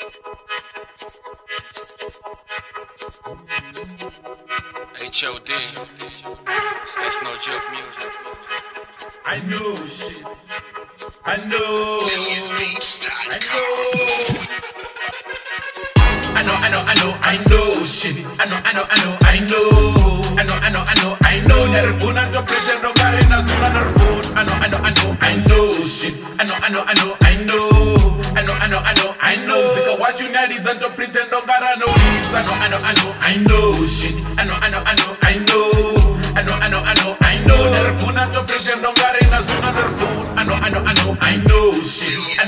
HOD, That's No Joke Music. I know shit. I know. I know shit. I know. Nerfuna to pretend no gari na suna nerfun. I know shit. I know. Zika wash you nadi zanto pretend no gara no leaves. I know shit. I know. Nerfuna to pretend no gari na suna nerfun. I know shit. I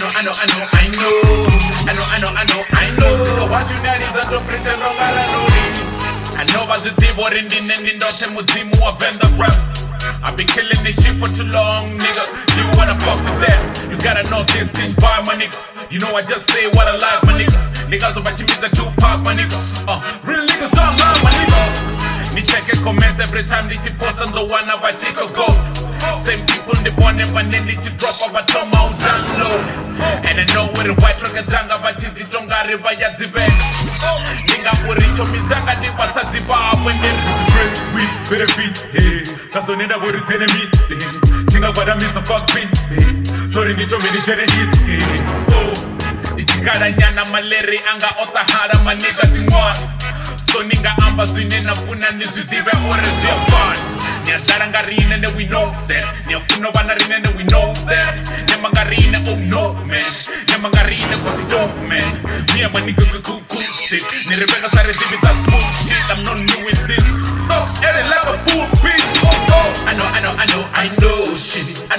know. Zika wash you nadi zanto pretend no gara no leaves. I know about the devil in the ending, don't tell me more than the rap. I've been killing this shit for too long, nigga. You wanna fuck with that? You gotta know this by my nigga. You know I just say what I like, my nigga. Niggas about you meet the Tupac, my nigga. Real niggas don't lie, my nigga. Ni check and comment every time that you post on the one about Chico Go. Same people they want them, but then you drop about Tom out download. And I know where the white truck is hang about you, the Tonga River Yadzibe. Ninga Puricho Mizanga, the Pasatiba, when they're friends with benefit. Hey, that's on it about its enemies. Think about a miss of fuck peace. Tori Nito Mediterranean. Oh, Itikadanyana Maleri, Anga Otahara, Manika Tingwan. So ninga amba swinena funa nizudibe oresi apart. Nya darangarina and we know that. Nya funo banarina and we know that. Nya mangarina oh no man. Nya mangarina cause dope man. Me and my niggas we cool shit. Ni rebecca started to be that bullshit. I'm not new in this. Stop acting like a fool bitch. Oh no. I know shit. I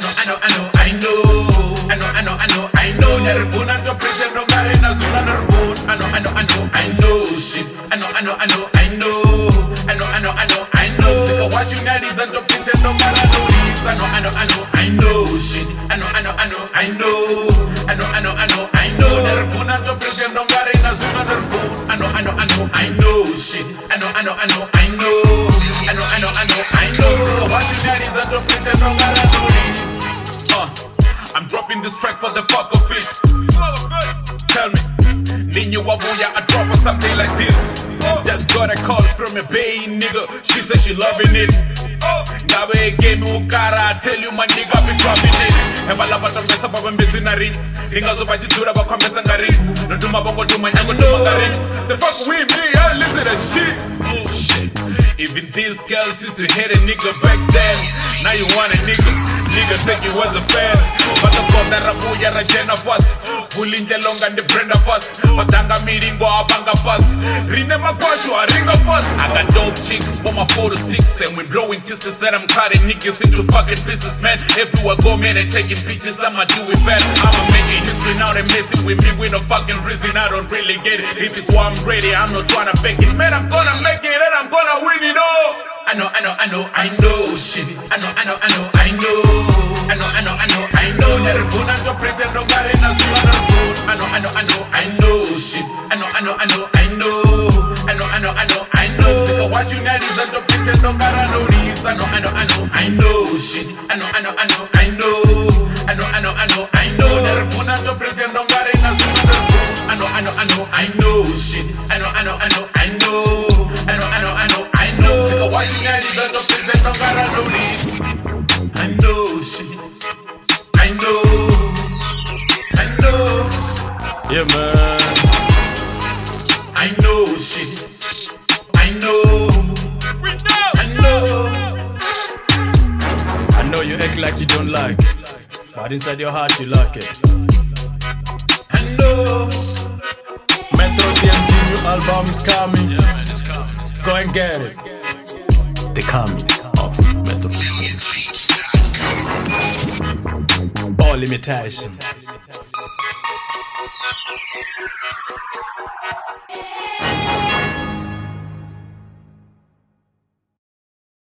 know. Nerfuna to pretend no garina suna nerfun. I know shit. I know. Zika wash you nadi zanto pretend no gara no leaves. I know shit. I know. Nerfuna to pretend no garina suna nerfun. I know shit. I know. Zika wash you nadi zanto pretend no gara no leaves. I'm dropping this track for the fuck of it. Tell me, Ninyo Wabuya, I drop or something like this. Just got a call from a bay nigga. She said she loving it. Gabe gave me ukara, I tell you my nigga be dropping it. Embala batamesa baba mbezi narin. Ringa zoba chitura ba kwamesa ngarin. No duma bongo duma nyango duma ngarin. The fuck with me, I listen to shit. Oh shit. Even these girls used to hate a nigga back then. Now you want a nigga. Nigga take you as a fan. But the god that rabuya rajena pass. Pulling the long and the brenda fast. Matanga miringo abanga pass. Rine makwashu a ringa fast. I got dope chicks for my 4 to 6. And we blowing kisses that I'm cutting niggas into fucking pieces, man. Everywhere go, man, and taking pictures, I'ma do it bad. I'ma make it history now, they messing with me with no fucking reason. I don't really get it. If it's why I'm ready, I'm not trying to fake it. Man, I'm gonna make it and I'm gonna win it all. I know shit. I know. Nerfuna to pretend no garina suna nerfun. I know shit. I know. Zika wash you nadi zanto pretend no gara no leaves. I know shit. I know. Nerfuna to pretend no garina suna nerfun. I know shit. I know. Zika wash you nadi zanto pretend no gara no leaves. I know shit. I know. Yeah, man. I know shit. I know you act like you don't like it, but inside your heart you like it. I know. Metro CMG new album is coming. Yeah, man, it's coming. Go and get it. The coming of Metro. All limitation.